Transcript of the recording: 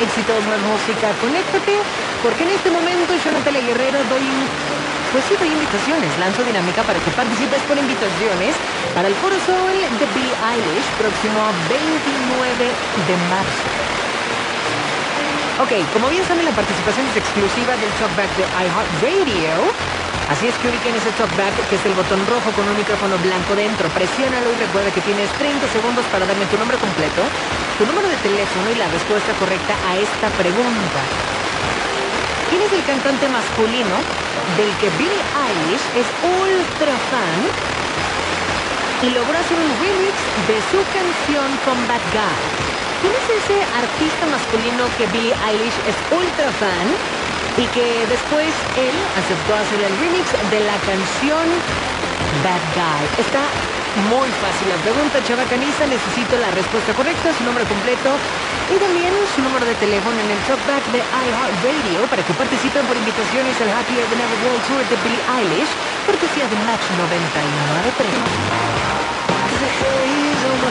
éxitos, más música. Conéctate, porque en este momento yo, Natalia Guerrero, doy invitaciones, lanzo dinámica para que participes por invitaciones para el Foro Sol de Billie Eilish, próximo 29 de marzo. Ok, como bien saben, la participación es exclusiva del Talkback de iHeartRadio. Así es que ubiquen ese Talkback, que es el botón rojo con un micrófono blanco dentro. Presiónalo y recuerda que tienes 30 segundos para darme tu nombre completo, tu número de teléfono y la respuesta correcta a esta pregunta. ¿Quién es el cantante masculino del que Billie Eilish es ultra fan y logró hacer un remix de su canción con Bad Guy? ¿Quién es ese artista masculino que Billie Eilish es ultra fan y que después él aceptó hacer el remix de la canción Bad Guy? Está muy fácil la pregunta, chavacaniza. Necesito la respuesta correcta, su nombre completo y también su número de teléfono en el Talkback de iHeartRadio para que participen por invitaciones al Happier Than Ever World Tour de Billie Eilish, cortesía de Match 99 Premios.